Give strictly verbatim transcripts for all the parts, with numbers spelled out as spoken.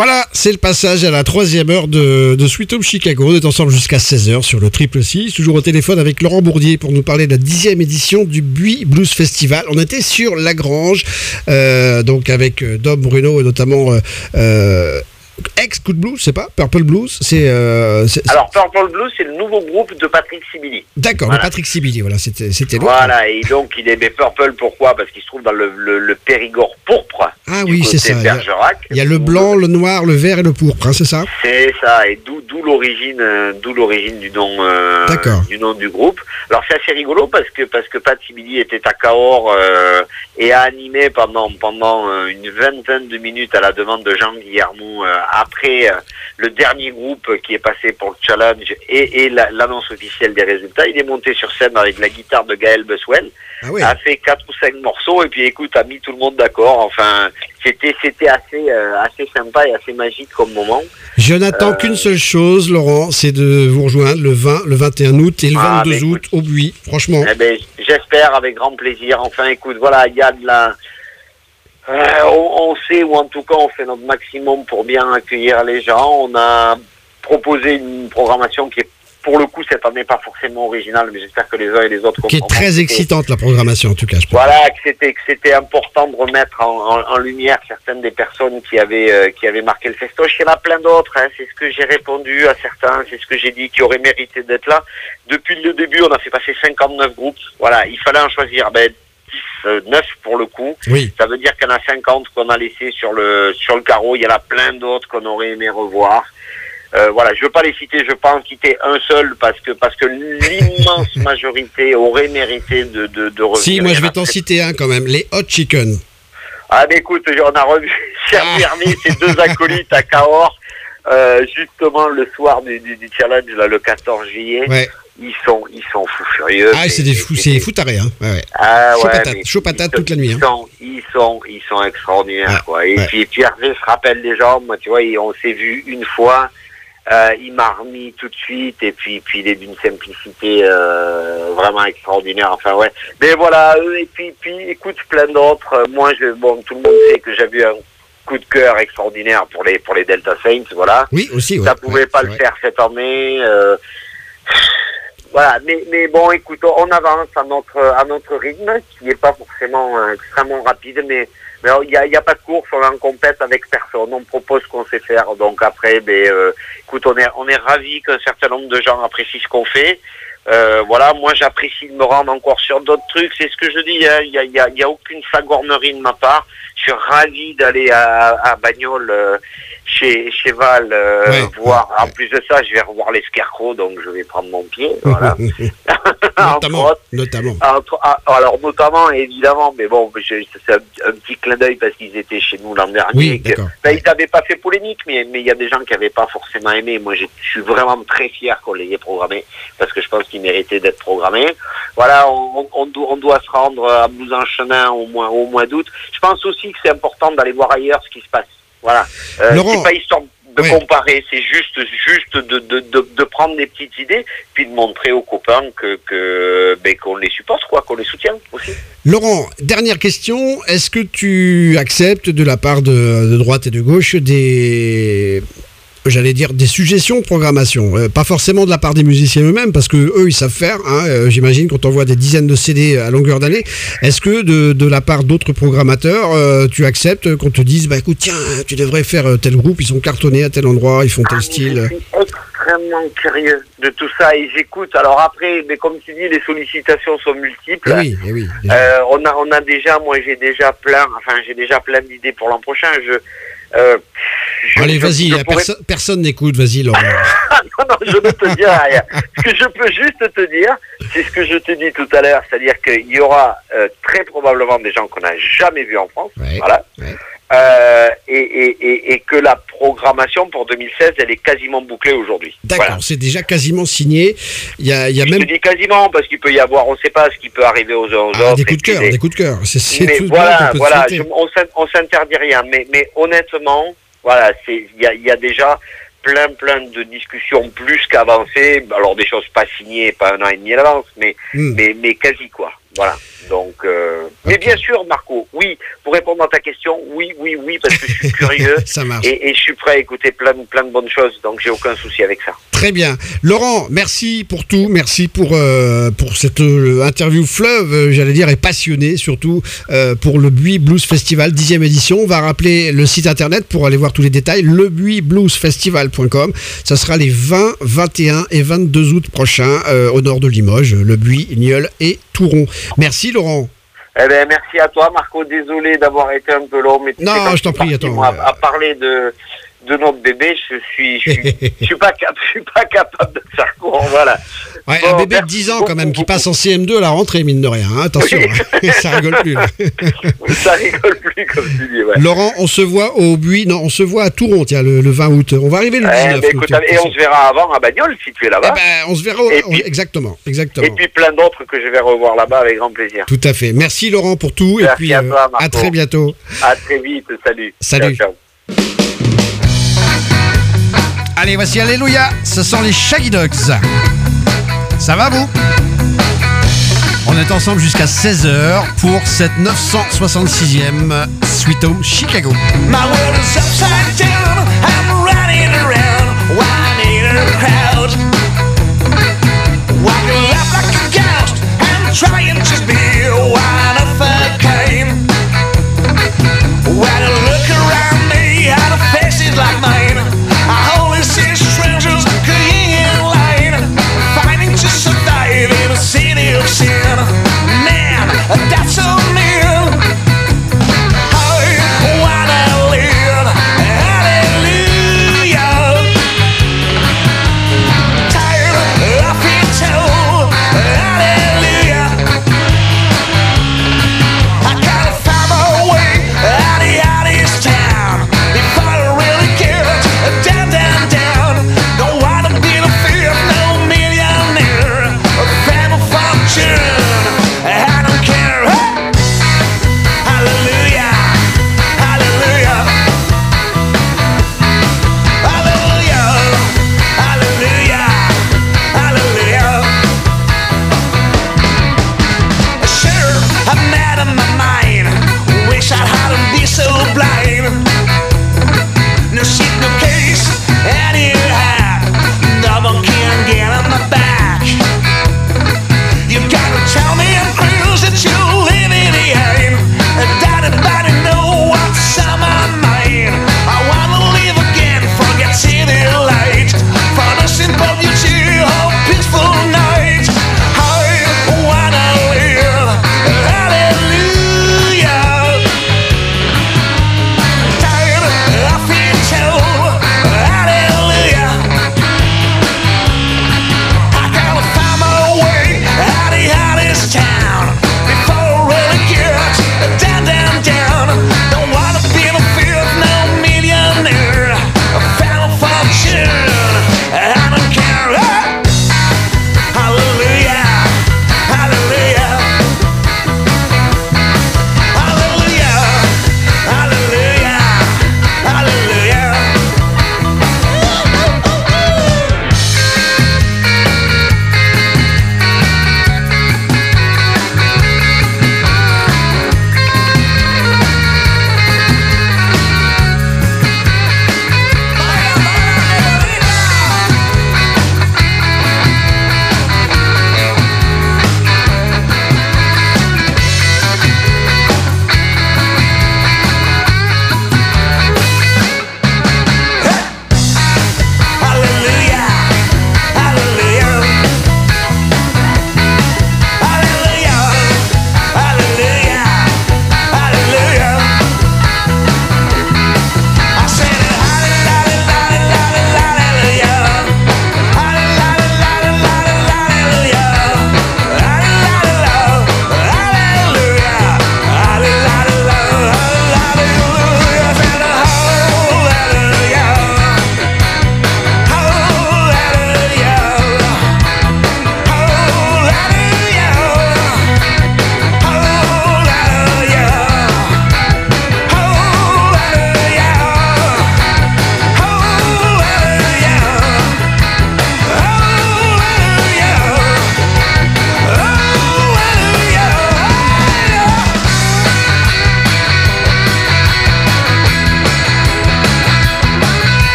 Voilà, c'est le passage à la troisième heure de, de Sweet Home Chicago. On est ensemble jusqu'à seize heures sur le Triple Six. Toujours au téléphone avec Laurent Bourdier pour nous parler de la dixième édition du Buis Blues Festival. On était sur La Grange, euh, donc avec Dom Bruno et notamment... Euh, euh, ex-Coup de Blues, c'est pas Purple Blues, c'est, euh, c'est, c'est... Alors Purple Blues, c'est le nouveau groupe de Patrick Sibili. D'accord, voilà. de Patrick Sibili, voilà, c'était, c'était l'autre. Voilà, et donc il aimait Purple, pourquoi? Parce qu'il se trouve dans le, le, le Périgord pourpre. Ah oui, c'est ça. Bergerac. Il y a le blanc, le noir, le vert et le pourpre, hein, c'est ça? C'est ça, et d'où, d'où l'origine, euh, d'où l'origine du nom, euh, du nom du groupe. Alors c'est assez rigolo parce que parce que Pat Sibili était à Cahors euh, et a animé pendant pendant euh, une vingtaine de minutes à la demande de Jean Guillermo euh, après euh, le dernier groupe qui est passé pour le challenge et, et la, l'annonce officielle des résultats. Il est monté sur scène avec la guitare de Gaël Buswell, ah oui. a fait quatre ou cinq morceaux et puis écoute, a mis tout le monde d'accord. Enfin, c'était c'était assez euh, assez sympa et assez magique comme moment. Je n'attends euh... qu'une seule chose, Laurent, c'est de vous rejoindre le vingt, le vingt et un août et le ah, vingt-deux août au Buis. Franchement. Eh ben, j'espère avec grand plaisir. Enfin, écoute, voilà, il y a de la Euh, on, on sait, ou en tout cas on fait notre maximum pour bien accueillir les gens. On a proposé une programmation qui est pour le coup cette année pas forcément originale, mais j'espère que les uns et les autres qui est très excitante, la programmation en tout cas. Je voilà, que c'était, que c'était important de remettre en, en, en lumière certaines des personnes qui avaient euh, qui avaient marqué le festoche. Il y en a plein d'autres, hein. C'est ce que j'ai répondu à certains, c'est ce que j'ai dit qui auraient mérité d'être là. Depuis le début, on a fait passer cinquante-neuf groupes. Voilà, il fallait en choisir ben, neuf pour le coup. Oui. Ça veut dire qu'il y en a cinquante qu'on a laissé sur le sur le carreau. Il y en a plein d'autres qu'on aurait aimé revoir. Euh, voilà, je veux pas les citer, je veux pas en quitter un seul parce que parce que l'immense majorité aurait mérité de de, de revenir. Si, moi je vais t'en citer un quand même, les Hot Chicken. Ah mais écoute, on a revu Servi ces deux acolytes à Cahors, euh, justement le soir du, du, du challenge là, le quatorze juillet. Ouais. Ils sont, ils sont fous furieux. Ah, c'est des fous, c'est fou taré, hein. Ouais, ouais. Ah, chaud ouais, patate, chaud patate toute la nuit. Ils, hein. sont, ils sont, ils sont extraordinaires, ah, quoi. Et ouais. puis, puis Hervé se rappelle des gens. Moi, tu vois, on s'est vu une fois. Euh, il m'a remis tout de suite. Et puis, puis il est d'une simplicité euh, vraiment extraordinaire. Enfin, ouais. Mais voilà. Eux, et puis, puis, écoute, plein d'autres. Moi, je, bon, tout le monde sait que j'avais un coup de cœur extraordinaire pour les, pour les Delta Saints. Voilà. Oui, aussi. Ouais, ça pouvait ouais, pas le vrai. faire cette année. Euh, Voilà, mais, mais bon, écoute, on avance à notre à notre rythme, qui n'est pas forcément euh, extrêmement rapide, mais mais il y a, y a pas de course, on est en compète avec personne, on propose ce qu'on sait faire, donc après, ben, euh, écoute, on est on est ravis qu'un certain nombre de gens apprécient ce qu'on fait. Euh, voilà, moi j'apprécie de me rendre encore sur d'autres trucs, c'est ce que je dis, il hein, y a, y a, y a aucune flagornerie de ma part. Je suis ravi d'aller à, à Bagnols, euh, chez, chez Val, euh, ouais, voir, ouais, en ouais. plus de ça, je vais revoir les Scarecrows, donc je vais prendre mon pied, voilà. notamment, autres, notamment. Entre, alors, notamment, évidemment, mais bon, je, c'est un, un petit clin d'œil parce qu'ils étaient chez nous l'an dernier. Oui, que, ben, ils n'avaient pas fait polémique, mais mais il y a des gens qui n'avaient pas forcément aimé. Moi, je suis vraiment très fier qu'on les ait programmés parce que je pense qu'ils méritaient d'être programmés. Voilà, on, on, on, on doit se rendre à Blouses-en-Chenin au mois, au mois d'août. Je pense aussi que c'est important d'aller voir ailleurs ce qui se passe. Voilà. Euh, Laurent, c'est pas histoire de ouais. comparer, c'est juste, juste de, de, de, de prendre des petites idées, puis de montrer aux copains que, que, ben, qu'on les supporte, quoi, qu'on les soutient aussi. Laurent, dernière question, est-ce que tu acceptes de la part de, de droite et de gauche des... j'allais dire des suggestions de programmation, euh, pas forcément de la part des musiciens eux-mêmes, parce que eux ils savent faire, hein, euh, j'imagine quand on voit des dizaines de C D à longueur d'année. Est-ce que de, de la part d'autres programmateurs, euh, tu acceptes qu'on te dise, bah écoute, tiens, tu devrais faire tel groupe, ils sont cartonnés à tel endroit, ils font tel ah, style. Je suis extrêmement curieux de tout ça et j'écoute. Alors après, mais comme tu dis, les sollicitations sont multiples. Eh oui, eh oui. Euh, on a, on a déjà, moi j'ai déjà plein, enfin j'ai déjà plein d'idées pour l'an prochain. Je Euh, je, Allez, je, vas-y, je là, pourrais... perso- personne n'écoute, vas-y, Laurent. non, non, je ne te dirai rien. Ce que je peux juste te dire, c'est ce que je te dis tout à l'heure, c'est-à-dire qu'il y aura euh, très probablement des gens qu'on n'a jamais vus en France, Ouais, voilà, ouais. euh, et, et, et, et que la programmation pour deux mille seize, elle est quasiment bouclée aujourd'hui. D'accord, Voilà. c'est déjà quasiment signé. Il y a, il y a Je même te dis quasiment, parce qu'il peut y avoir, on ne sait pas ce qui peut arriver aux uns aux ah, autres. des coups de et puis cœur, des- des coups de cœur. C'est, c'est mais tout voilà, qu'on peut te voilà, souhaiter. je- on s'in- on s'interdit rien, mais, mais honnêtement, voilà, c'est, il y a, il y a déjà plein, plein de discussions plus qu'avancées. Alors des choses pas signées, pas un an et demi à l'avance, mais, Hmm. mais, mais quasi quoi. Voilà. Donc, euh, okay. Mais bien sûr, Marco, oui, pour répondre à ta question, oui, oui, oui, parce que je suis curieux. Ça marche. Et, et je suis prêt à écouter plein, plein de bonnes choses, donc j'ai aucun souci avec ça. Très bien. Laurent, merci pour tout, merci pour, euh, pour cette euh, interview fleuve, euh, j'allais dire, et passionnée, surtout euh, pour le Buis Blues Festival, dixième édition. On va rappeler le site internet pour aller voir tous les détails, le buis blues festival point com. Ça sera les vingt, vingt et un et vingt-deux août prochains euh, au nord de Limoges, Le Buis, Nieul et Touron. Merci Laurent. Eh ben, merci à toi Marco, désolé d'avoir été un peu long, mais tu non, sais, je t'en prie, attends. Moi, à, à parler de, de notre bébé, je suis, je suis, je suis pas cap, je suis pas capable de faire court, voilà. Ouais, bon, un bébé de dix ans beaucoup, quand même, beaucoup. Qui passe en C M deux à la rentrée, mine de rien, hein, attention, oui. Hein, ça rigole plus. Là. Ça rigole plus, comme tu dis, ouais. Laurent, on se voit au Buis, non, on se voit à Touron, tiens, le, le vingt août. On va arriver le dix-neuf. Eh, écoute, et on se verra avant à Bagnols, si tu es là-bas. Eh ben, on se verra, au... puis, exactement, exactement. Et puis plein d'autres que je vais revoir là-bas avec grand plaisir. Tout à fait. Merci Laurent pour tout, merci et puis à, toi, euh, à très bientôt. À très vite, salut. Salut. Ciao, ciao. Allez, voici Alléluia, ce sont les Shaggy Dogs. Ça va vous? On est ensemble jusqu'à seize heures pour cette neuf cent soixante-sixième Sweet Home Chicago. My world is upside down, I'm running around, whining in a crowd. Walking left like a ghost, I'm trying to be one of a kind. When I look around me, out of faces like mine, I only see strangers going in line, fighting to survive in a city of sin. Man, that's so mean. I wanna live, hallelujah.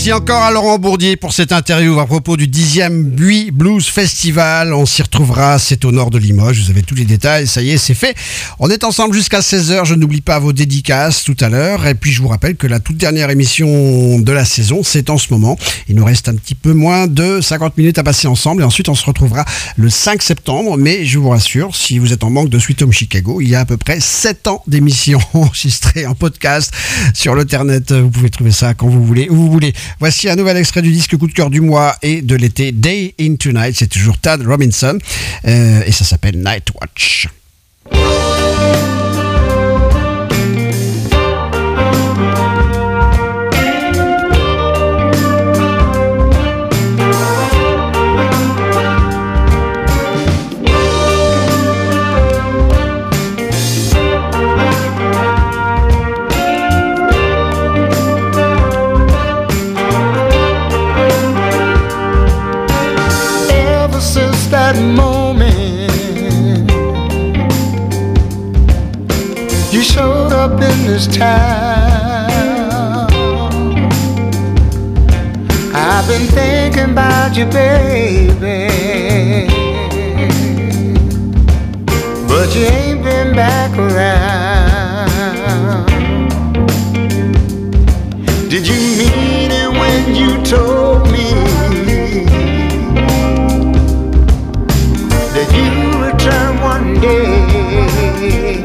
Merci encore à Laurent Bourdier pour cette interview à propos du dixième Buis Blues Festival. On s'y retrouvera, c'est au nord de Limoges. Vous avez tous les détails, ça y est, c'est fait. On est ensemble jusqu'à seize heures. Je n'oublie pas vos dédicaces tout à l'heure. Et puis je vous rappelle que la toute dernière émission de la saison, c'est en ce moment. Il nous reste un petit peu moins de cinquante minutes à passer ensemble. Et ensuite, on se retrouvera le cinq septembre. Mais je vous rassure, si vous êtes en manque de Sweet Home Chicago, il y a à peu près sept ans d'émissions enregistrées en podcast sur l'internet. Vous pouvez trouver ça quand vous voulez, où vous voulez. Voici un nouvel extrait du disque coup de cœur du mois et de l'été, Day into Night. C'est toujours Tad Robinson euh, et ça s'appelle Night Watch. That moment you showed up in this town, I've been thinking about you, baby, but you ain't been back around. Did you mean it when you told me that you return one day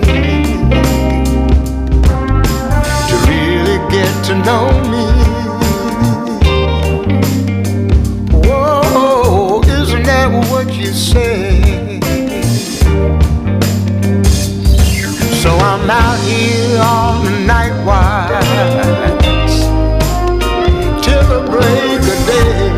to really get to know me? Whoa, isn't that what you say? So I'm out here on the night watch till the break of day.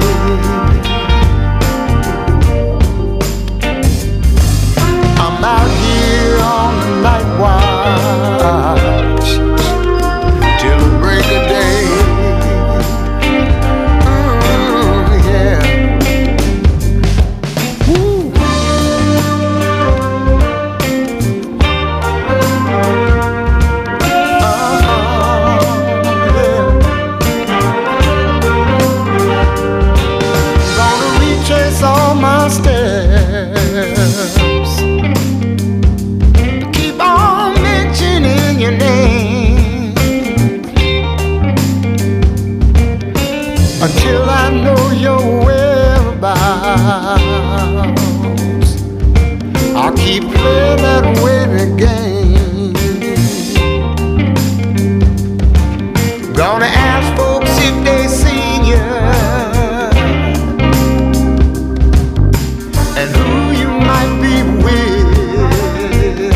I'm out here on the night watch till the break of day. Mm, yeah. Woo. Uh-huh, yeah. Gonna retrace all my steps, keep on mentioning your name until I know your whereabouts. I'll keep playing that waiting game. Gonna ask folks if they seen you and who you might be with.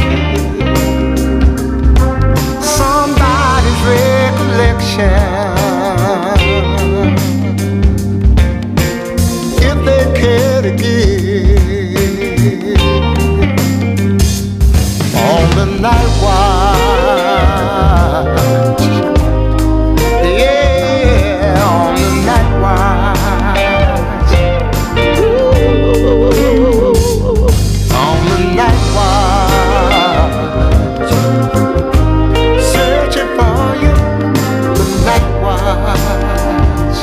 Somebody's recollection, if they care to give, on the night watch. Yeah, on the night watch. Ooh, on the night watch, searching for you, the night watch.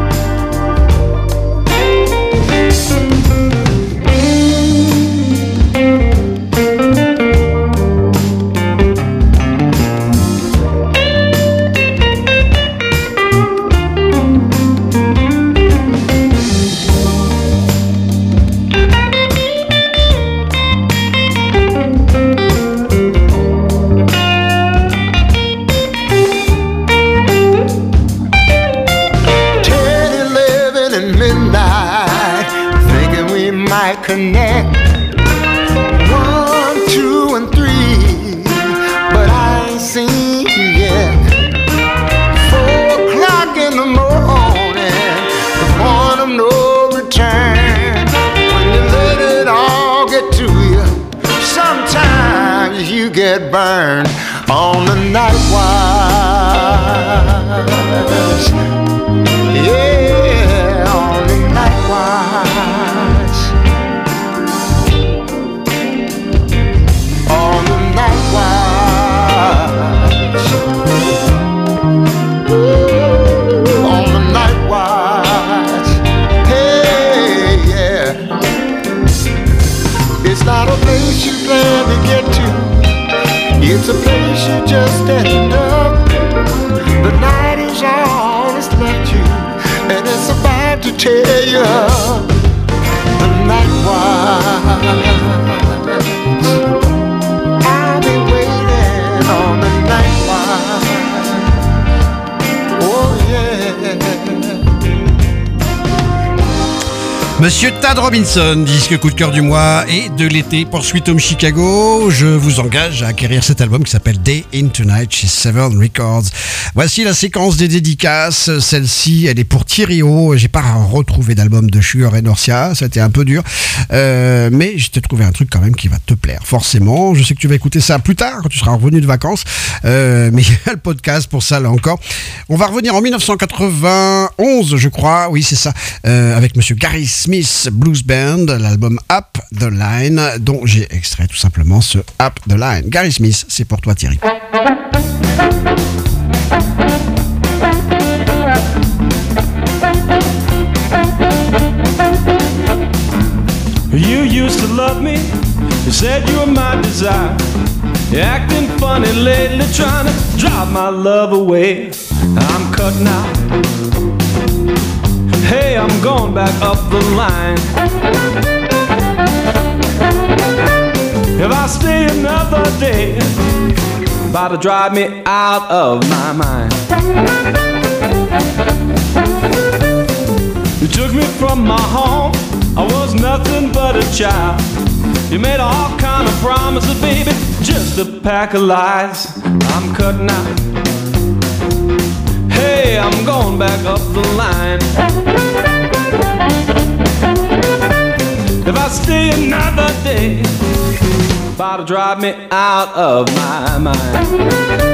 ten, eleven, and midnight, thinking we might connect. One, two, and three, but I ain't seen you yet. Four o'clock in the morning, the point of no return. When you let it all get to you, sometimes you get burned on the night watch. Yeah, on the night watch. On the night watch. Ooh, on the night Monsieur Tad Robinson, disque coup de cœur du mois et de l'été pour Sweet Home Chicago. Je vous engage à acquérir cet album qui s'appelle Day in Tonight chez Severn Records. Voici la séquence des dédicaces. Celle-ci, elle est pour Thierry O. J'ai pas retrouvé d'album de Sugar et Norcia, c'était un peu dur. Euh, mais je t'ai trouvé un truc quand même qui va te plaire, forcément. Je sais que tu vas écouter ça plus tard, quand tu seras revenu de vacances. Euh, mais il y a le podcast pour ça, là encore. On va revenir en dix-neuf cent quatre-vingt-onze, je crois. Oui, c'est ça. Euh, avec Monsieur Gary Smith Blues Band, l'album Up the Line, dont j'ai extrait tout simplement ce Up the Line. Gary Smith, c'est pour toi, Thierry. You used to love me, you said you were my desire. You're acting funny lately, trying to drive my love away. I'm cut now. Hey, I'm going back up the line. If I stay another day, about to drive me out of my mind. You took me from my home, I was nothing but a child. You made all kind of promises, baby, just a pack of lies. I'm cutting out. Hey, I'm going back up the line. If I stay another day, about to drive me out of my mind.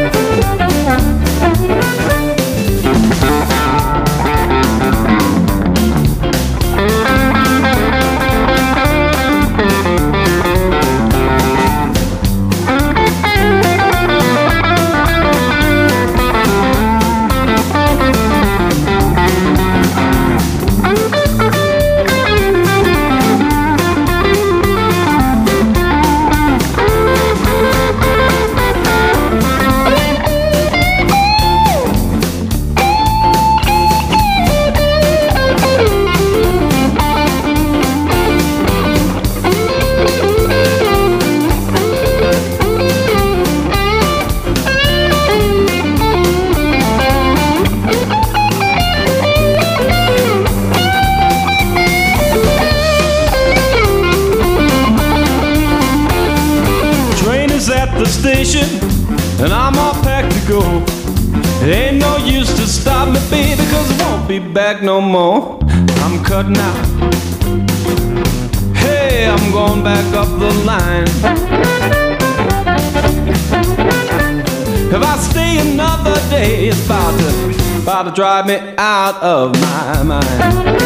And I'm all packed to go. It ain't no use to stop me, baby, cause I won't be back no more. I'm cutting out. Hey, I'm going back up the line. If I stay another day, it's about to, about to drive me out of my mind.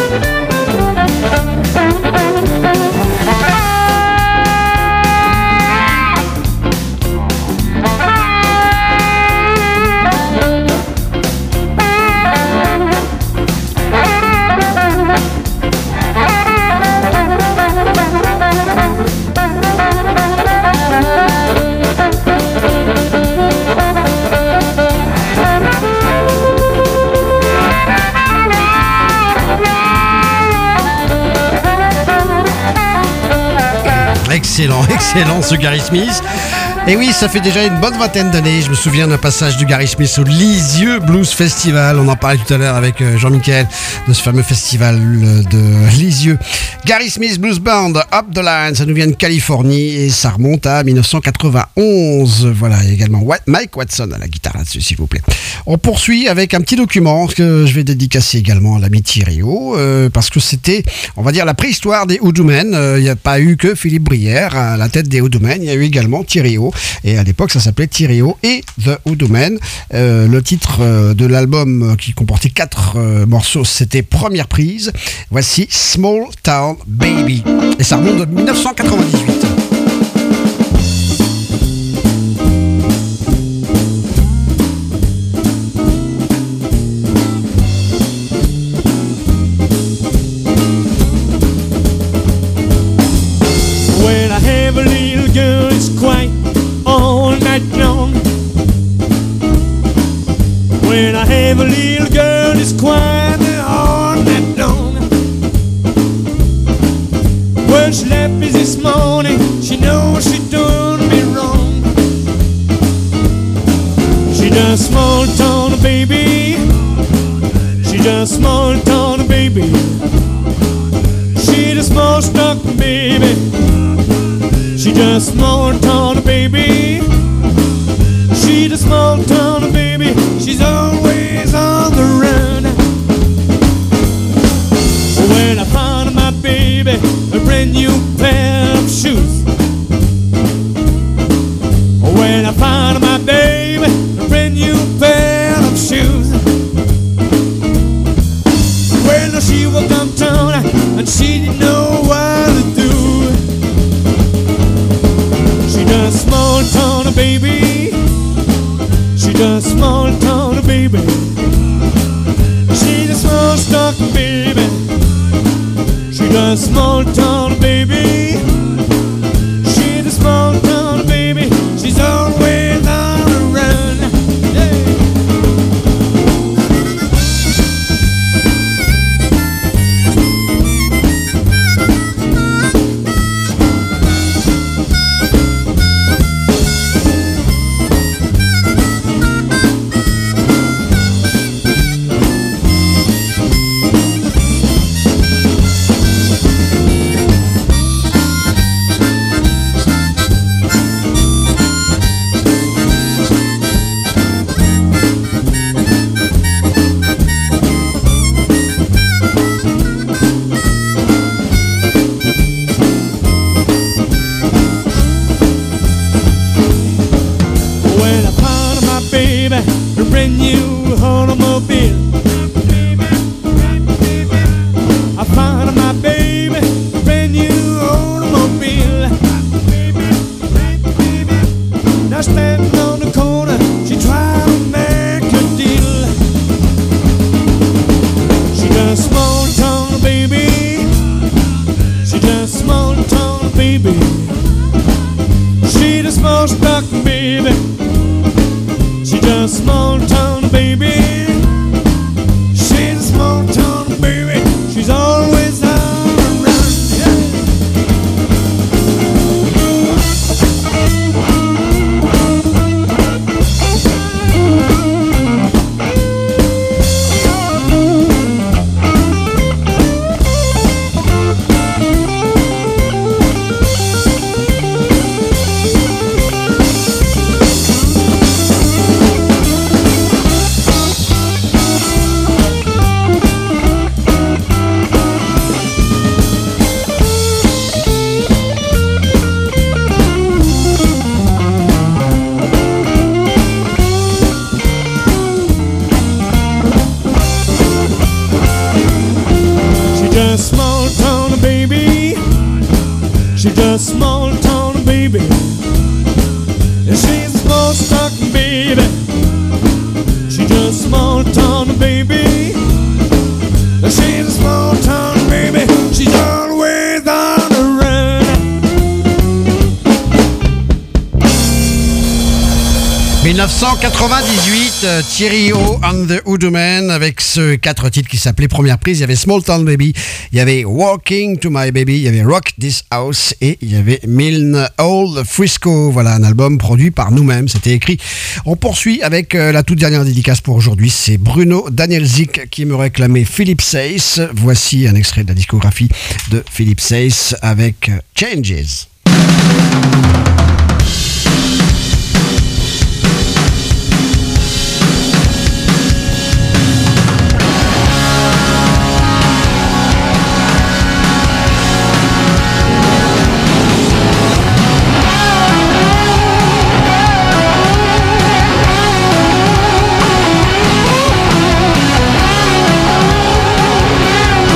Excellent, excellent ce Gary Smith. Et oui, ça fait déjà une bonne vingtaine d'années. Je me souviens d'un passage de Gary Smith au Lisieux Blues Festival. On en parlait tout à l'heure avec Jean-Michel de ce fameux festival de Lisieux. Gary Smith Blues Band, Up the Line, ça nous vient de Californie et ça remonte à dix-neuf cent quatre-vingt-onze. Voilà, également Mike Watson à la guitare là-dessus, s'il vous plaît. On poursuit avec un petit document que je vais dédicacer également à l'ami Thierry O, euh, parce que c'était, on va dire, la préhistoire des Hoodoo Men. Il euh, n'y a pas eu que Philippe Brière à la tête des Hoodoo Men, il y a eu également Thierry O. Et à l'époque, ça s'appelait Thierry O et The Hoodoo Men. Euh, le titre euh, de l'album qui comportait quatre euh, morceaux, c'était Première prise. Voici Small Town Baby. Et ça remonte de dix-neuf cent quatre-vingt-dix-huit. When I have a little girl, it's quiet all night long. When I have a little girl, it's quiet all night long. When she left me this morning, she knows she done me wrong. She does small town baby. She does small town baby. She small stuck baby. She just small town baby. She's a small town baby. She's always on the run. When I found my baby a brand new pair of shoes. When I found my baby a brand new pair of shoes. Well, she walked downtown and she didn't know what to do. She done small town baby. She done small town baby. She's a small stock baby. She done small town baby. She's a small town baby. She's always on the run. Yeah. dix-neuf cent quatre-vingt-dix-huit, Thierry O and the Hoodoomen avec ce quatre titres qui s'appelait Première Prise. Il y avait Small Town Baby, il y avait Walking to My Baby, il y avait Rock This House et il y avait Milne Old Frisco. Voilà un album produit par nous-mêmes, c'était écrit. On poursuit avec euh, la toute dernière dédicace pour aujourd'hui. C'est Bruno Danielzik qui me réclamait Philip Seyss. Voici un extrait de la discographie de Philip Seyss avec Changes.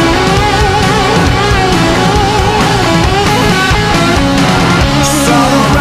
Sorrow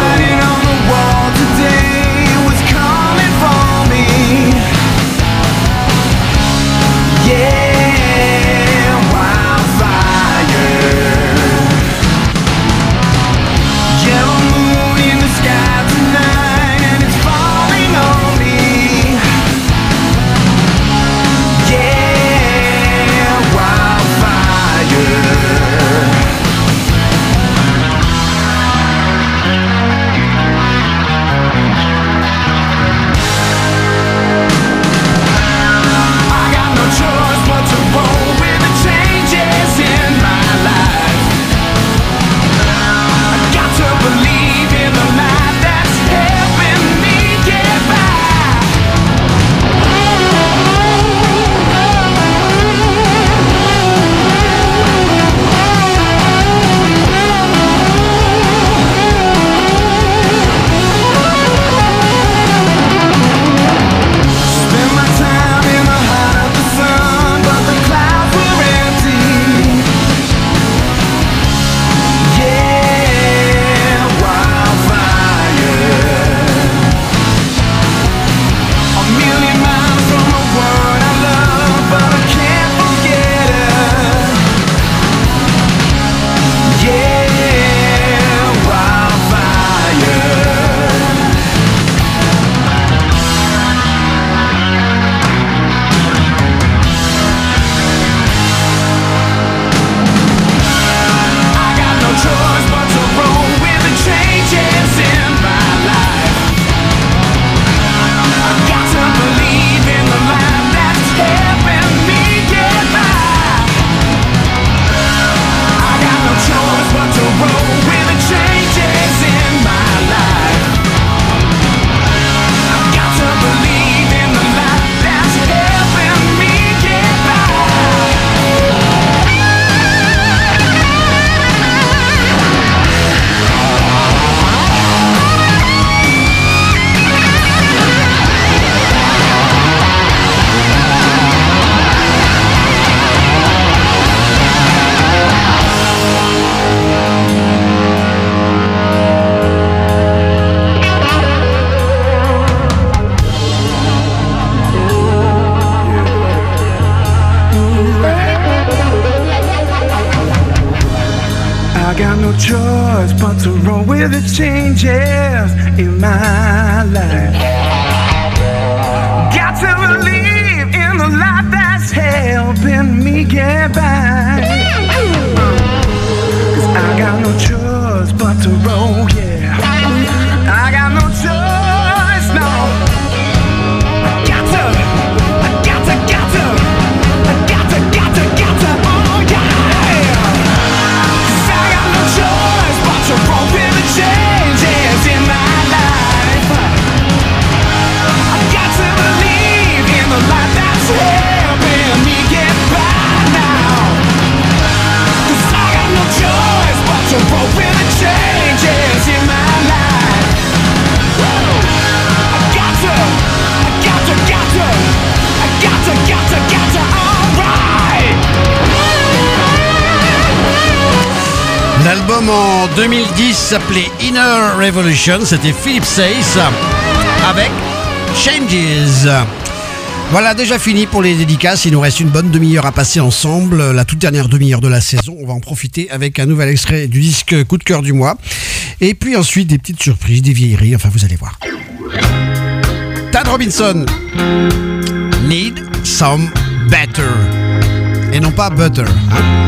no choice but to roll with the changes in my life. Got to believe in the life that's helping me get by. Cause I got no choice but to roll, yeah. I got no choice, no. I got to, I got to, got to, I got to, got to, got to, oh yeah. Cause I got no choice but to roll with the changes in my life. I got to believe in the life that's helping me get by now. Cause I got no choice but to roll with the changes in my life. Woo! I got to, I got to, got to, I got to, got to, got to, alright. L'album en deux mille dix s'appelait Inner Revolution, c'était Philip Sace avec Changes. Voilà, déjà fini pour les dédicaces, il nous reste une bonne demi-heure à passer ensemble, la toute dernière demi-heure de la saison, on va en profiter avec un nouvel extrait du disque Coup de cœur du mois, et puis ensuite des petites surprises, des vieilleries, enfin vous allez voir. Tad Robinson, Need Some Better, et non pas Butter, hein.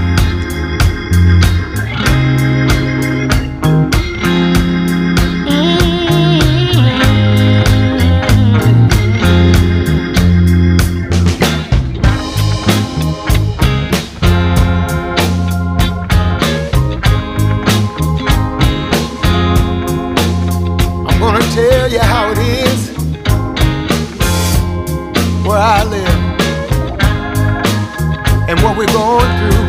Tell you how it is where I live and what we're going through.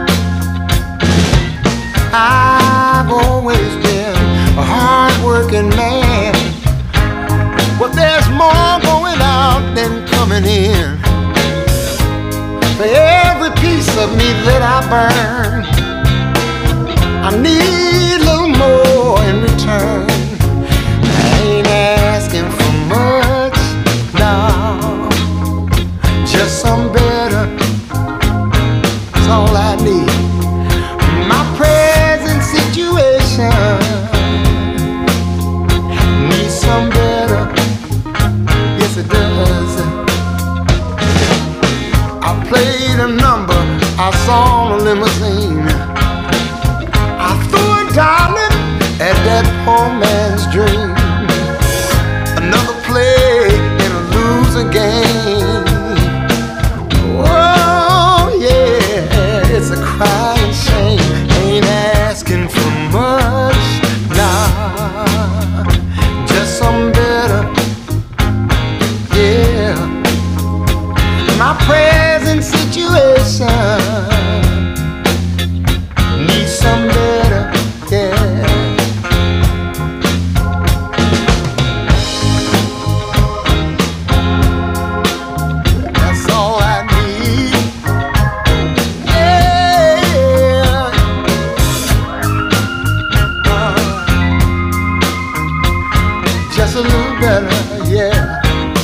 I've always been a hard-working man, but there's more going out than coming in. For every piece of me that I burn, I need a little more in return. Ain't asking for much, no, just some better, that's all I need. My present situation needs some better, yes it does. I played a number, I saw a limousine, I threw a dollar at that poor man's dream. Another play in a losing game. Oh yeah, it's a crying shame. Ain't asking for much, nah, just some better, yeah. My present situation needs some better, yeah. A little better, yeah.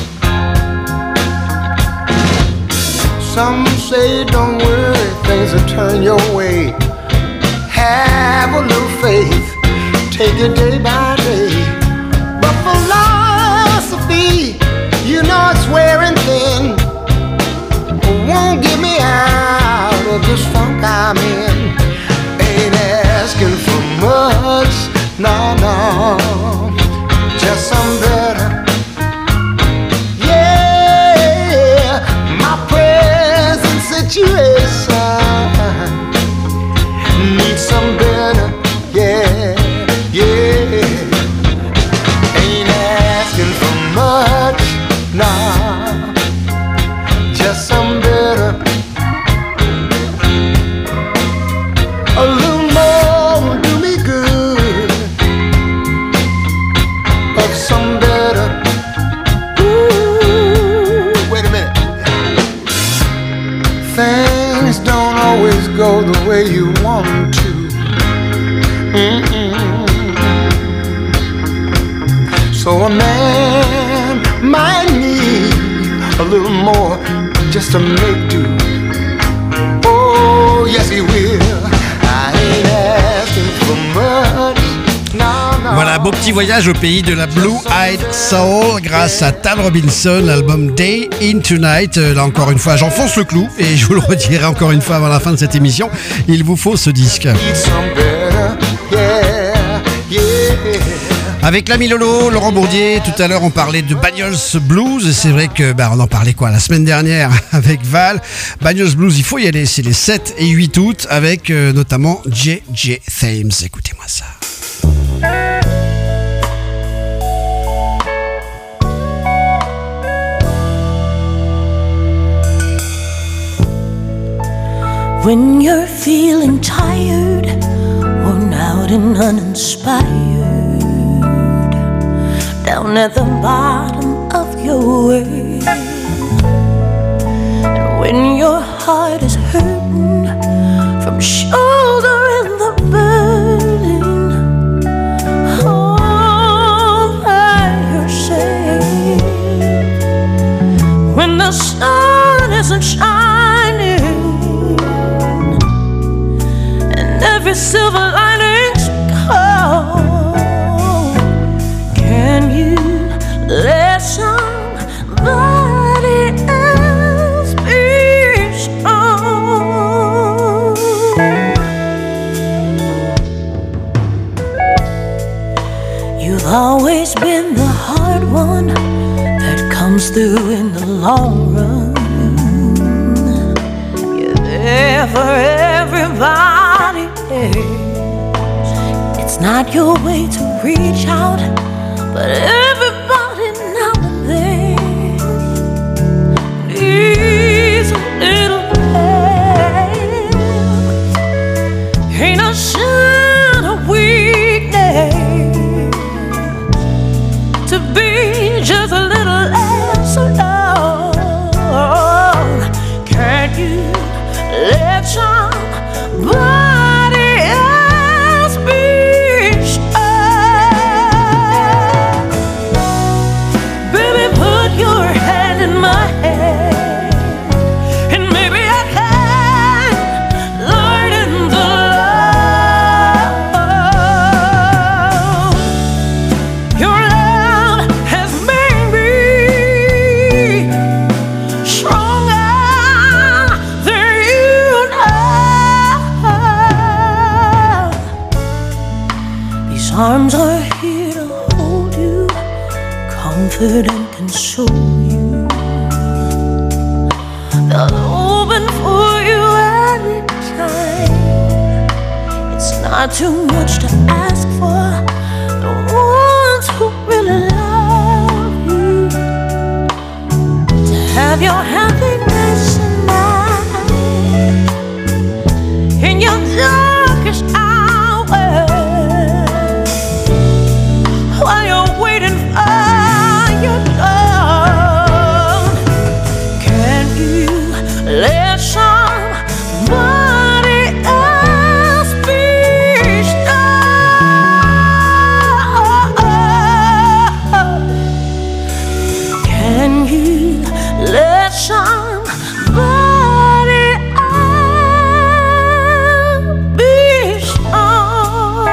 Some say don't worry, things will turn your way. Have a little faith, take it day by day. But philosophy, you know it's wearing thin, won't get me out of this funk I'm in. Ain't asking for much, no, no, just some better, yeah. My present situation needs some better, yeah, yeah. Ain't asking for much, nah, just some better, a little more will do me good. Some better. Ooh, wait a minute. Things don't always go the way you want them to. Mm-mm. So a man might need a little more just to make do. Oh, yes he will. I ain't asking Voilà, beau petit voyage au pays de la Blue Eyed Soul grâce à Tal Robinson, l'album Day Into Night. Là encore une fois, j'enfonce le clou et je vous le redirai encore une fois avant la fin de cette émission. Il vous faut ce disque. Avec l'ami Lolo, Laurent Bourdier, tout à l'heure on parlait de Bagnols Blues, et c'est vrai que bah, on en parlait quoi la semaine dernière avec Val. Bagnols Blues, il faut y aller, c'est les sept et huit août avec euh, notamment J J Thames. Écoutez-moi ça. When you're feeling tired, worn out and uninspired, down at the bottom of your world, and when your heart is hurting from shouldering the burden, all by yourself, when the sun isn't shining and every silver lining's cold, can you let somebody else be strong? You've always been the hard one that comes through in the long run. You're there for everybody else. It's not your way to reach out, but everybody now and then needs a little help. Ain't a sign of weakness to be just a little less alone. Can't you let somebody else be strong? Baby, put your hand in my hand, and maybe I can lighten the load. Your love has made me stronger than you know. These arms are here to hold you, comfort and console you. They'll open for you anytime. It's not too much to ask for the ones who really love you, to have your happiness and mine in your darkest hour, while you're waiting for your dawn. Can you let somebody else be strong? Can you let somebody else be strong?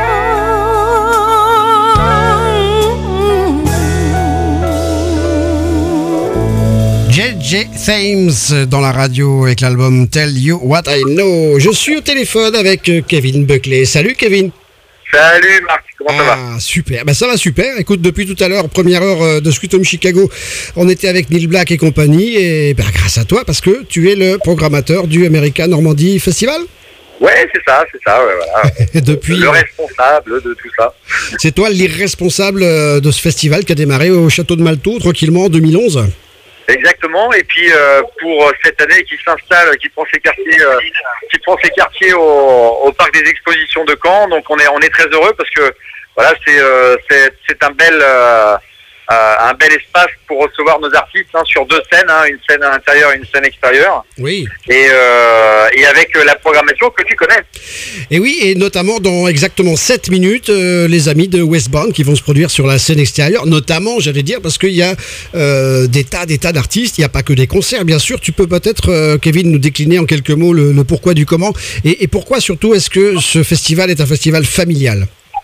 J J Thames dans la radio avec l'album Tell You What I Know. Je suis au téléphone avec euh, Kevin Buckley. Salut Kevin. Salut Marc, comment ça va? Ah, super. Ben, ça va super. Écoute, depuis tout à l'heure, première heure euh, de Sweet Home Chicago, on était avec Neil Black et compagnie. Et ben, grâce à toi, parce que tu es le programmateur du America Normandie Festival. Ouais, c'est ça, c'est ça, ouais, voilà. Depuis, Le responsable de tout ça. c'est toi l'irresponsable euh, de ce festival qui a démarré au Château de Malto tranquillement en deux mille onze. Exactement, et puis euh, pour cette année qui s'installe, qui prend ses quartiers, euh, qui prend ses quartiers au, au parc des expositions de Caen, donc on est on est très heureux parce que voilà c'est euh, c'est c'est un bel euh, euh, un bel espace pour recevoir nos artistes hein, sur deux scènes, hein, une scène à l'intérieur et une scène extérieure. Oui. Et, euh, et avec la programmation que tu connais. Et oui, et notamment dans exactement sept minutes, euh, les amis de Westbound qui vont se produire sur la scène extérieure, notamment, j'allais dire, parce qu'il y a euh, des tas, des tas d'artistes, il n'y a pas que des concerts, bien sûr. Tu peux peut-être, euh, Kevin, nous décliner en quelques mots le, le pourquoi du comment, et, et pourquoi surtout est-ce que ce festival est un festival familial ?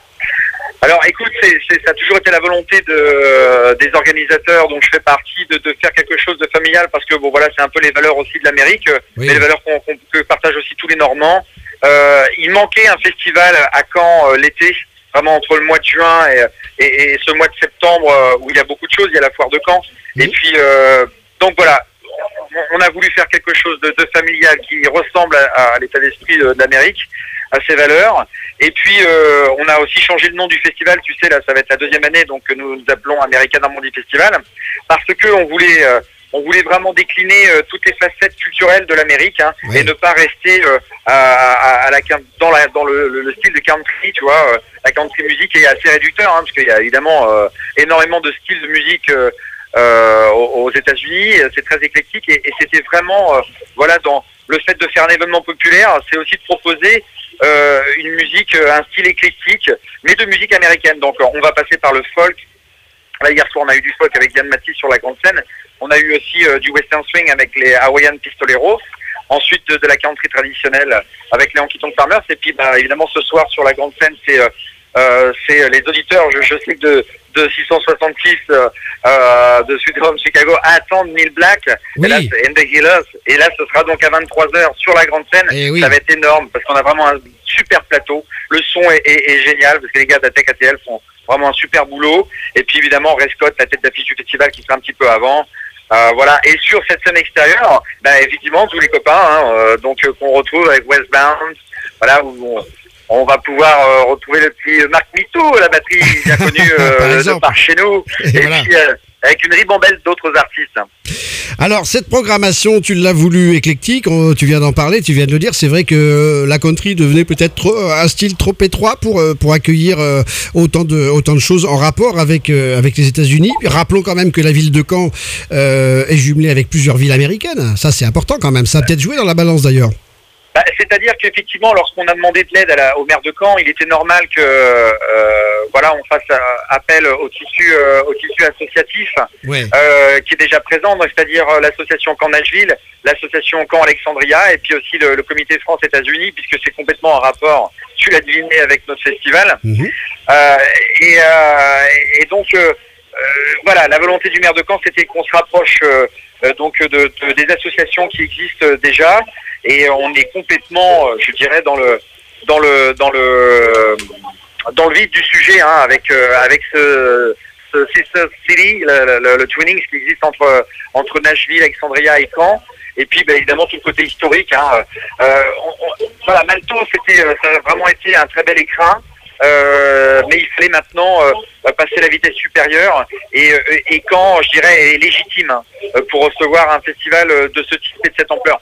Alors écoute, c'est, c'est, ça a toujours été la volonté de, euh, des organisateurs dont je fais partie de, de faire quelque chose de familial parce que bon voilà, c'est un peu les valeurs aussi de l'Amérique, oui. mais les valeurs qu'on, qu'on, que partagent aussi tous les Normands. Euh, il manquait un festival à Caen euh, l'été, vraiment entre le mois de juin et, et, et ce mois de septembre euh, où il y a beaucoup de choses, il y a la foire de Caen. Oui. Et puis euh, donc voilà, on, on a voulu faire quelque chose de, de familial qui ressemble à, à l'état d'esprit de, de l'Amérique, à ses valeurs. Et puis euh, on a aussi changé le nom du festival, tu sais là ça va être la deuxième année donc nous nous appelons American Normandie Festival parce que on voulait euh, on voulait vraiment décliner euh, toutes les facettes culturelles de l'Amérique hein, oui. et ne pas rester euh, à, à, à la dans la dans le, le, le style de country, tu vois, euh, la country music est assez réducteur hein, parce qu'il y a évidemment euh, énormément de styles de musique euh, euh, aux États-Unis, c'est très éclectique et, et c'était vraiment euh, voilà dans le fait de faire un événement populaire, c'est aussi de proposer Euh, une musique, un style éclectique, mais de musique américaine. Donc on va passer par le folk. Là hier soir on a eu du folk avec Yann Matisse sur la grande scène. On a eu aussi euh, du western swing avec les Hawaiian Pistoleros. Ensuite de, de la country traditionnelle avec les Honky Tonk Farmers. Et puis bah, évidemment ce soir sur la grande scène c'est euh, euh, c'est les auditeurs. Je, je sais que de de six cent soixante-six euh, euh, de Sweet Home Chicago attendent Neil Black oui. et là, and the Healers et là ce sera donc à vingt-trois heures sur la grande scène et oui. ça va être énorme parce qu'on a vraiment un super plateau, le son est, est, est génial parce que les gars d'Attack A T L font vraiment un super boulot et puis évidemment Ray Scott, la tête d'affiche du festival qui sera un petit peu avant euh, voilà et sur cette scène extérieure bah, évidemment tous les copains hein, euh, donc euh, qu'on retrouve avec Westbound voilà où on, on va pouvoir euh, retrouver le petit Marc Mito, la batterie bien connue euh, de par chez nous et, et voilà. puis euh, avec une ribambelle d'autres artistes. Alors cette programmation, tu l'as voulu éclectique, tu viens d'en parler, tu viens de le dire, c'est vrai que la country devenait peut-être trop, un style trop étroit pour, pour accueillir autant de, autant de choses en rapport avec, avec les États-Unis. Rappelons quand même que la ville de Caen euh, est jumelée avec plusieurs villes américaines, ça c'est important quand même, ça a peut-être joué dans la balance d'ailleurs. Bah, c'est-à-dire qu'effectivement, lorsqu'on a demandé de l'aide à la, au maire de Caen, il était normal que euh, voilà, on fasse euh, appel au tissu, euh, au tissu associatif ouais. euh, qui est déjà présent, donc, c'est-à-dire euh, l'association Caen Nashville, l'association Caen Alexandria, et puis aussi le, le comité France États-Unis, puisque c'est complètement en rapport, tu l'as deviné, avec notre festival. Mmh. Euh, et, euh, et donc, euh, euh, voilà, la volonté du maire de Caen, c'était qu'on se rapproche euh, donc de, de, des associations qui existent déjà. Et on est complètement, je dirais, dans le dans le dans le dans le vif du sujet, hein, avec euh, avec ce, ce Sister City, le, le, le twinning qui existe entre entre Nashville, Alexandria et Caen. Et puis, ben, évidemment, tout le côté historique. Hein. Euh, on, on, voilà, Malto, c'était, ça a vraiment été un très bel écrin. Euh, mais il fallait maintenant euh, passer la vitesse supérieure et, et Caen, je dirais, est légitime hein, pour recevoir un festival de ce type et de cette ampleur.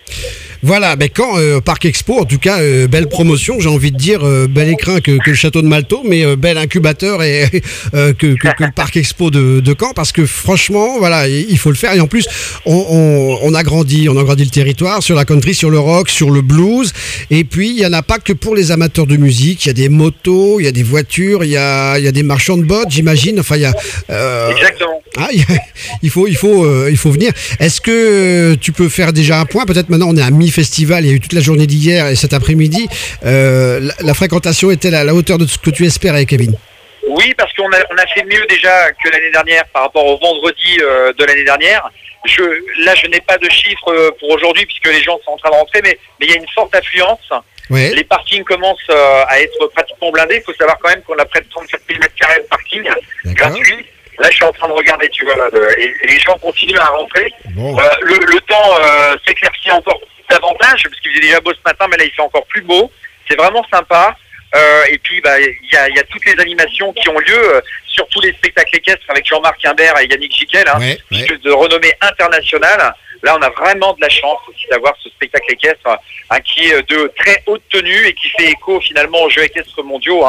Voilà, mais quand euh, Parc Expo, en tout cas, euh, belle promotion, j'ai envie de dire, euh, bel écrin que, que le château de Malto, mais euh, bel incubateur et, euh, que, que, que le Parc Expo de, de Caen, parce que franchement, voilà, il faut le faire. Et en plus, on, on, on a grandi, on a grandi le territoire sur la country, sur le rock, sur le blues. Et puis, il n'y en a pas que pour les amateurs de musique. Il y a des motos, il y a des voitures, il y a, il y a des marchands de bottes, j'imagine. Enfin, il y a. Euh, Exactement. Ah, il, y a, il faut, il faut, euh, il faut venir. Est-ce que tu peux faire déjà un point? Peut-être maintenant, on est à mi-festival. Il y a eu toute la journée d'hier et cet après-midi. Euh, la, la fréquentation est-elle à la hauteur de ce que tu espérais, Kevin? Oui, parce qu'on a, on a fait mieux déjà que l'année dernière par rapport au vendredi euh, de l'année dernière. Je, là, je n'ai pas de chiffres pour aujourd'hui puisque les gens sont en train de rentrer, mais, mais il y a une forte affluence. Ouais. Les parkings commencent euh, à être pratiquement blindés. Il faut savoir quand même qu'on a près de trente-sept mille mètres carrés de parking gratuit. Là, je suis en train de regarder, tu vois, là, de, et, et les gens continuent à rentrer. Bon. Euh, le, le temps euh, s'éclaircit encore davantage, parce qu'il faisait déjà beau ce matin, mais là, il fait encore plus beau. C'est vraiment sympa. Euh, et puis, bah, il y a, y a toutes les animations qui ont lieu, euh, surtout les spectacles équestres avec Jean-Marc Imbert et Yannick Jiquel, hein, ouais, ouais. de renommée internationale. Là, on a vraiment de la chance aussi d'avoir ce spectacle équestre hein, qui est de très haute tenue et qui fait écho finalement aux Jeux équestres mondiaux. Hein.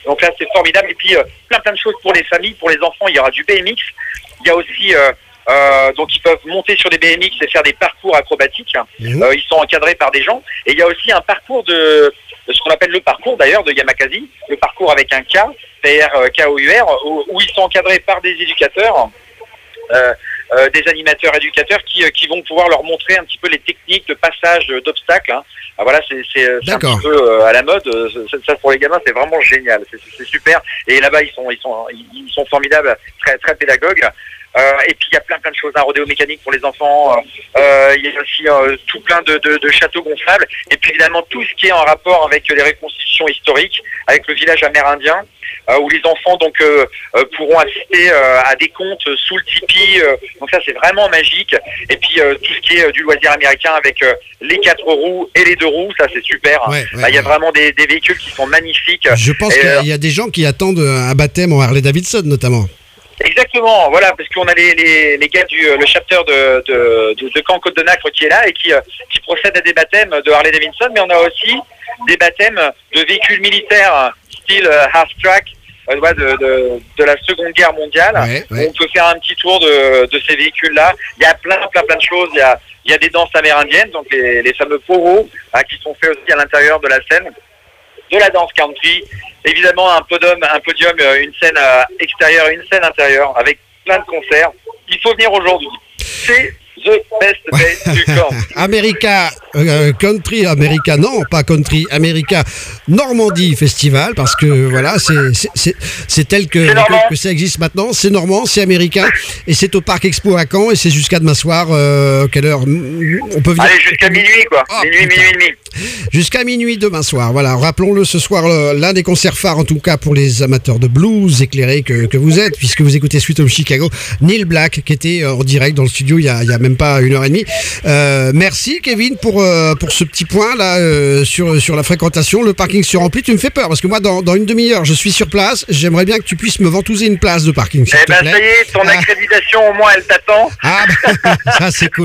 Donc là, c'est formidable. Et puis, euh, plein plein de choses pour les familles, pour les enfants. Il y aura du B M X. Il y a aussi, euh, euh, donc ils peuvent monter sur des B M X et faire des parcours acrobatiques. Mmh. Euh, ils sont encadrés par des gens. Et il y a aussi un parcours de, de ce qu'on appelle le parcours d'ailleurs de Yamakasi, le parcours avec un K, c'est-à-dire K O U R, où, où ils sont encadrés par des éducateurs. Euh, euh, des animateurs éducateurs qui, euh, qui vont pouvoir leur montrer un petit peu les techniques de passage euh, d'obstacles. Hein. Ah, voilà, c'est, c'est, c'est un petit peu euh, à la mode. Ça, ça pour les gamins, c'est vraiment génial. C'est, c'est super. Et là-bas, ils sont, ils sont, ils sont formidables, très, très pédagogues. Euh, et puis il y a plein plein de choses, un rodéo mécanique pour les enfants. Euh, il y a aussi euh, tout plein de, de, de châteaux gonflables. Et puis évidemment tout ce qui est en rapport avec les reconstitutions historiques, avec le village amérindien. Euh, où les enfants donc euh, euh, pourront assister euh, à des contes sous le tipi. Euh, donc ça c'est vraiment magique. Et puis euh, tout ce qui est euh, du loisir américain avec euh, les quatre roues et les deux roues, ça c'est super. Il ouais, ouais, bah, y a ouais. vraiment des, des véhicules qui sont magnifiques. Je pense et, qu'il euh, y a des gens qui attendent un baptême en Harley Davidson notamment. Exactement, voilà, parce qu'on a les, les, les gars du le chapter de, de, de, de Caen Côte de Nacre qui est là et qui, qui procède à des baptêmes de Harley Davidson, mais on a aussi des baptêmes de véhicules militaires style euh, half-track euh, de, de, de la Seconde Guerre mondiale. Ouais, ouais. On peut faire un petit tour de, de ces véhicules-là. Il y a plein, plein, plein de choses. Il y a, il y a des danses amérindiennes, donc les, les fameux poros, hein, qui sont faits aussi à l'intérieur de la scène. De la danse country, évidemment un podium, un podium, une scène extérieure, une scène intérieure, avec plein de concerts. Il faut venir aujourd'hui. C'est the best day du camp. America euh, Country, America, non, pas Country, America Normandie Festival, parce que voilà, c'est, c'est, c'est, c'est tel que, que, que ça existe maintenant. C'est normand, c'est américain, et c'est au Parc Expo à Caen, et c'est jusqu'à demain soir. Euh, quelle heure on peut venir? Allez, jusqu'à minuit, quoi. Oh, minuit, minuit, minuit. Jusqu'à minuit demain soir. Voilà, rappelons-le ce soir, euh, l'un des concerts phares, en tout cas pour les amateurs de blues éclairés que, que vous êtes, puisque vous écoutez Sweet Home Chicago. Neil Black, qui était en direct dans le studio il y a, il y a même pas une heure et demie. Euh, merci Kevin pour euh, pour ce petit point là euh, sur sur la fréquentation. Le parking se remplit. Tu me fais peur parce que moi dans, dans une demi-heure je suis sur place. J'aimerais bien que tu puisses me ventouser une place de parking. Eh ben ça y est, ton ah. accréditation au moins elle t'attend. Ah bah, ça c'est cool.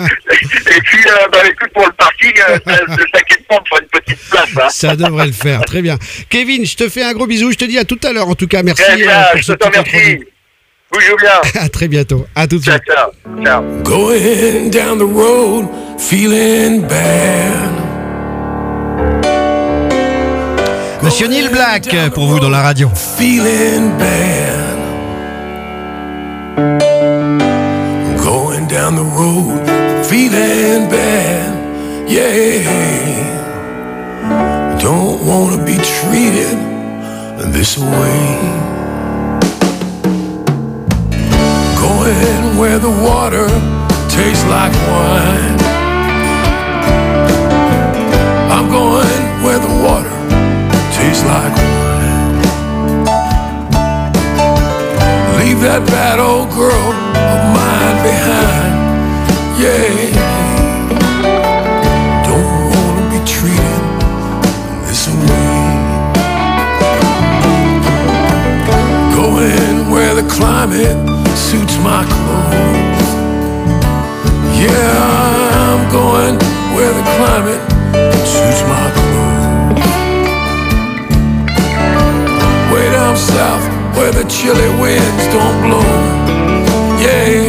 Et puis euh, bah écoute, pour le parking, euh, ça, ça t'inquiète pas, on fera une petite place. Hein. Ça devrait le faire. Très bien. Kevin, je te fais un gros bisou. Je te dis à tout à l'heure. En tout cas, merci. Très bien, euh, pour je te remercie. Vous jouez bien. À très bientôt. À tout de suite. Ciao, ciao. Ciao. Going down the road, feeling bad. Monsieur Neil Black pour vous dans la radio. Feeling bad. Going down the road, feeling bad. Yeah. Don't wanna be treated this way. Going where the water tastes like wine. I'm going where the water tastes like wine. Leave that bad old girl of mine behind. Yeah. Don't wanna be treated this way. Going where the climate suits my clothes. Yeah, I'm going where the climate suits my clothes. Way down south where the chilly winds don't blow. Yeah,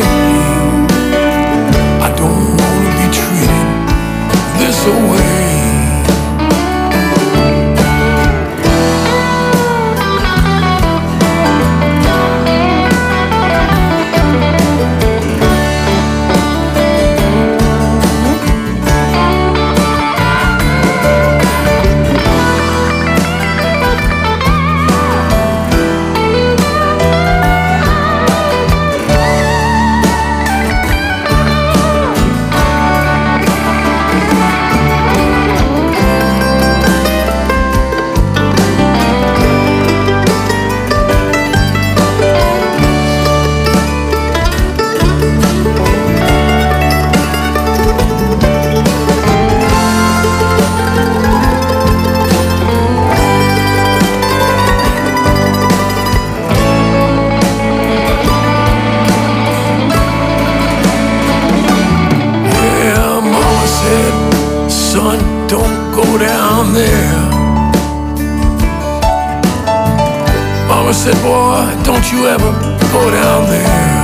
I don't wanna be treated this way. mama said, boy, don't you ever go down there.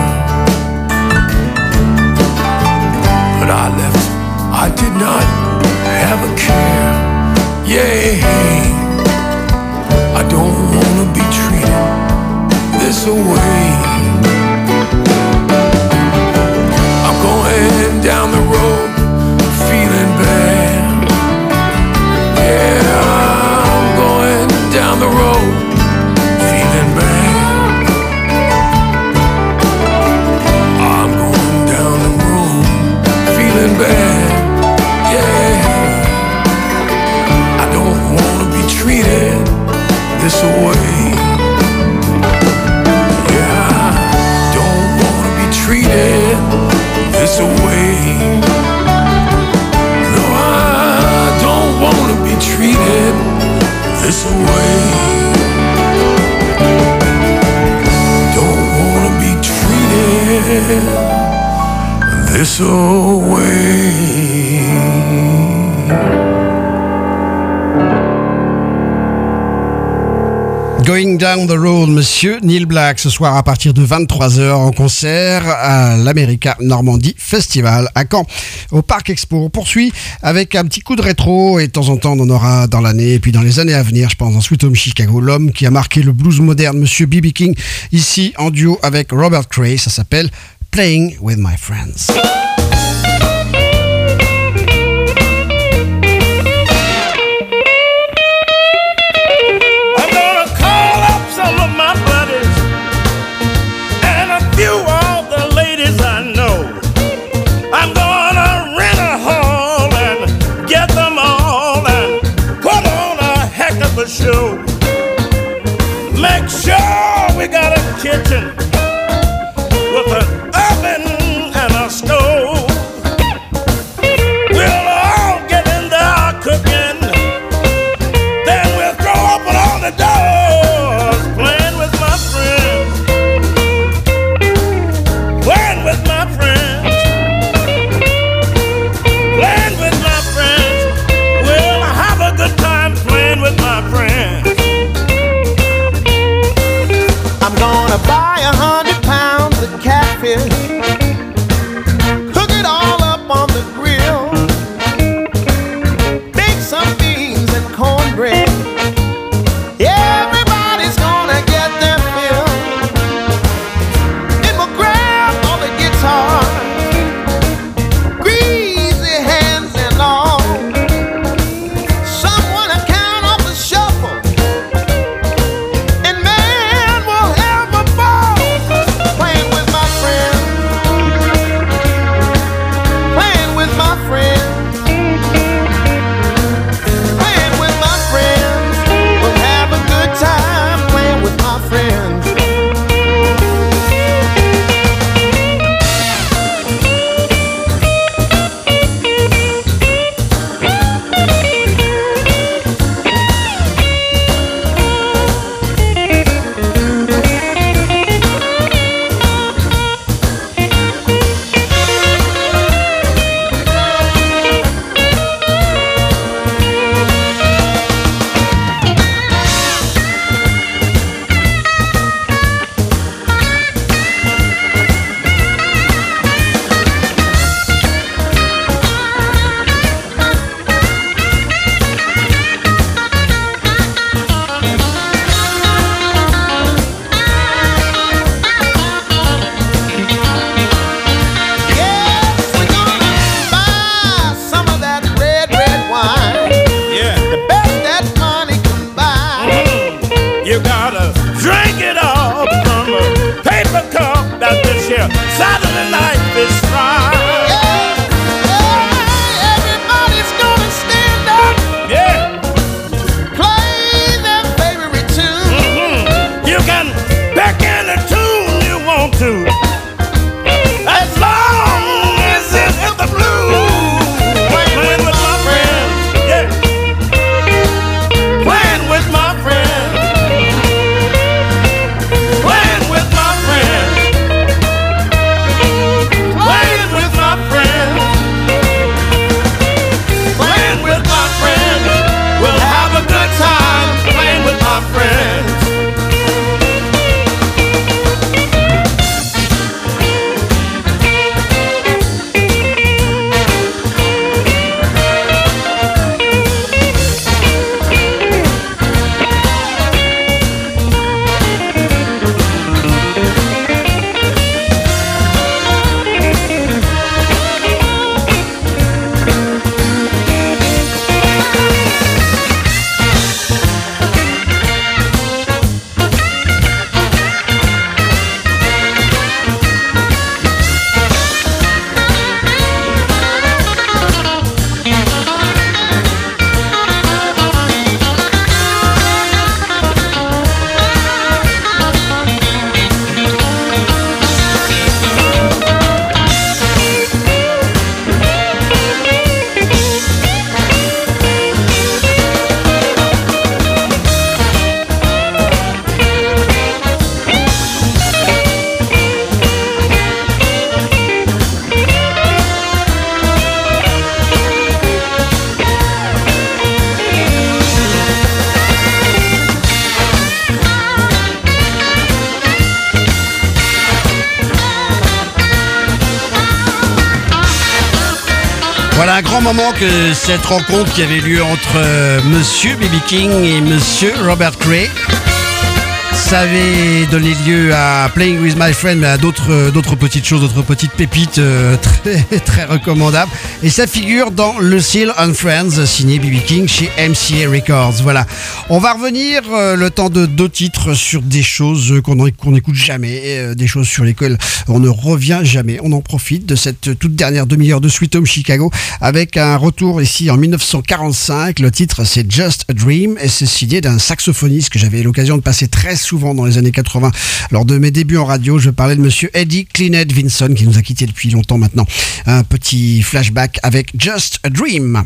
But I left, I did not have a care. Yeah, I don't wanna be treated this way. I'm going down the road feeling bad. Yeah, I'm going down the road feeling bad. I'm going down the road feeling bad. Yeah, I don't wanna be treated this way. Yeah, I don't wanna be treated this way. No, I don't wanna be treated this way. Don't wanna be treated this way. Going Down the Road, monsieur Neil Black, ce soir à partir de vingt-trois heures en concert à l'America Normandie Festival à Caen, au Parc Expo. On poursuit avec un petit coup de rétro et de temps en temps on en aura dans l'année et puis dans les années à venir, je pense dans Sweet Home Chicago, l'homme qui a marqué le blues moderne, monsieur B B King, ici en duo avec Robert Cray, ça s'appelle Playing With My Friends. Show. Make sure we got a kitchen with an oven and a stove. Voilà un grand moment que cette rencontre qui avait lieu entre euh, Monsieur B B King et Monsieur Robert Cray. Ça avait donné lieu à Playing With My Friend, mais à d'autres, d'autres petites choses, d'autres petites pépites euh, très, très recommandables. Et ça figure dans Lucille and Friends, signé B B King chez M C A Records. Voilà. On va revenir euh, le temps de deux titres sur des choses qu'on qu'on n'écoute jamais, euh, des choses sur lesquelles on ne revient jamais. On en profite de cette toute dernière demi-heure de Sweet Home Chicago avec un retour ici en dix-neuf cent quarante-cinq. Le titre, c'est Just a Dream et c'est signé d'un saxophoniste que j'avais l'occasion de passer très souvent dans les années quatre-vingts. Lors de mes débuts en radio, je parlais de monsieur Eddie Cleanhead Vinson qui nous a quittés depuis longtemps maintenant. Un petit flashback avec Just a Dream.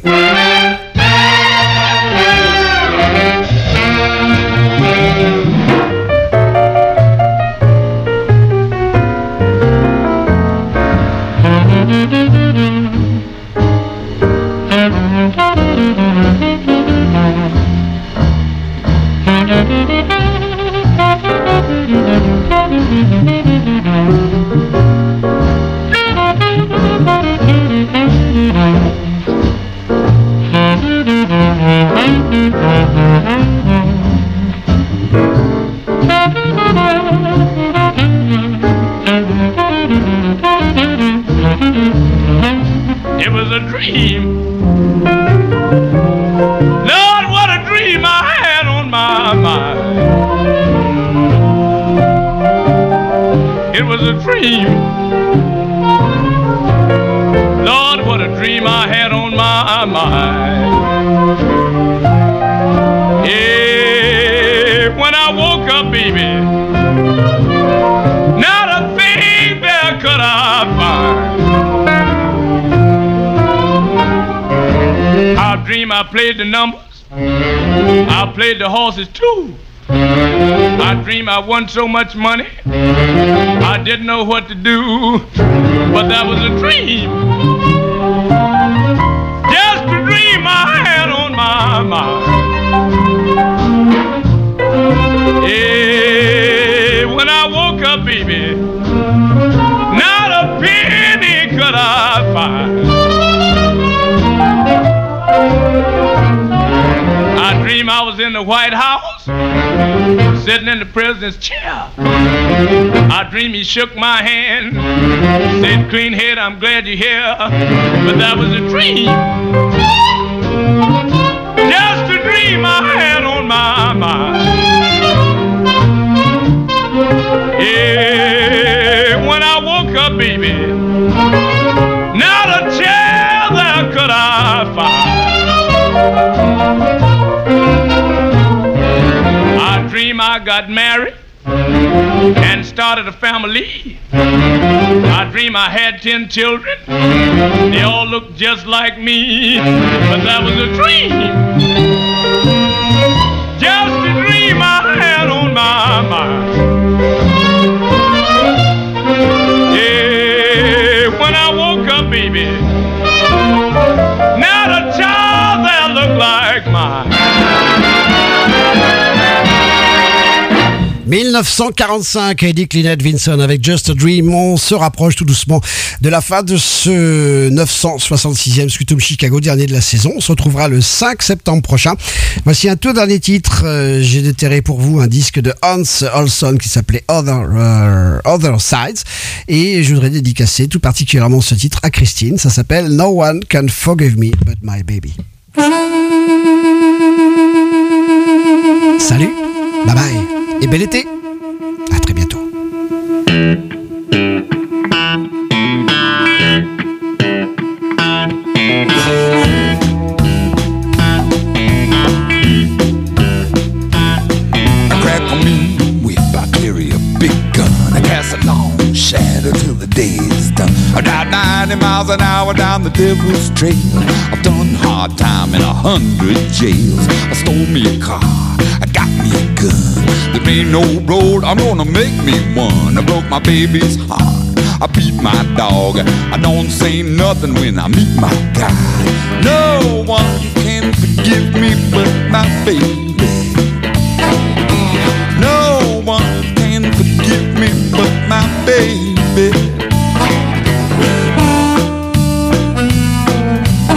It was a dream. Lord, what a dream I had on my mind. It was a dream. Lord, what a dream I had on my mind. Yeah, when I woke up, baby, not a thing there could I find. I dream I played the numbers, I played the horses too. I dream I won so much money, I didn't know what to do, but that was a dream. Just a dream I had on my mind. Yeah, when I woke up, baby, not a penny could I find. I dream I was in the White House, sitting in the president's chair. I dream he shook my hand, said, "Cleanhead, I'm glad you're here." But that was a dream, just a dream I had on my mind. Yeah, when I woke up, baby, not a chair there could I find. I dream I got married and started a family. I dream I had ten children. They all looked just like me, but that was a dream. Just a dream I had on my mind. Yeah, when I woke up, baby, not a child that looked like mine. dix-neuf cent quarante-cinq, Eddie Cleanhead Vinson avec Just a Dream. On se rapproche tout doucement de la fin de ce neuf cent soixante-sixième Sweet Home Chicago, dernier de la saison. On se retrouvera le cinq septembre prochain. Voici un tout dernier titre. Euh, j'ai déterré pour vous un disque de Hans Olsson qui s'appelait Other, uh, Other Sides. Et je voudrais dédicacer tout particulièrement ce titre à Christine. Ça s'appelle No One Can Forgive Me But My Baby. Salut, bye bye. Et bel été. À très bientôt. I crack on me whip, I carry a big gun. I cast a long shadow till the day is done. I drive ninety miles an hour down the devil's trail. I've done hard time in a hundred jails. I stole me a car, I got me a gun. There ain't no road, I'm gonna make me one. I broke my baby's heart, I beat my dog. I don't say nothing when I meet my guy. No one can forgive me but my baby. No one can forgive me but my baby.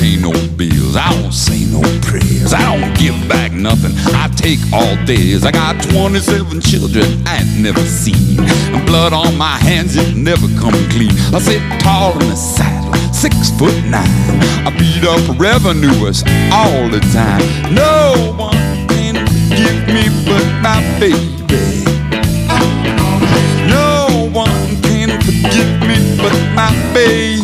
pay no bills, I don't say no prayers, I don't give back nothing, I take all theirs. I got twenty-seven children I ain't never seen, and blood on my hands, it never come clean. I sit tall in the saddle, six foot nine, I beat up revenuers all the time. No one can forgive me but my baby. No one can forgive me but my baby.